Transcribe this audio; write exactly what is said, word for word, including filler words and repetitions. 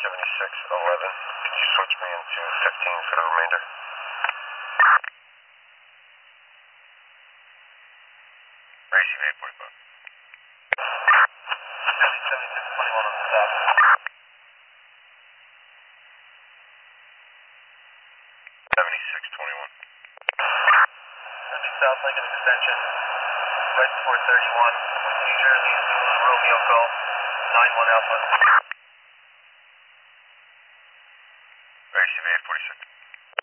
seventy-six eleven. Can you switch me into fifteen for the remainder? Receive eight forty-five. seventy-six twenty-one on the stop. seventy-six twenty-one. South Lincoln Extension, right before thirty-one, New Jersey, Zulu Romeo Golf, nine one Alpha. Receive eight forty-six.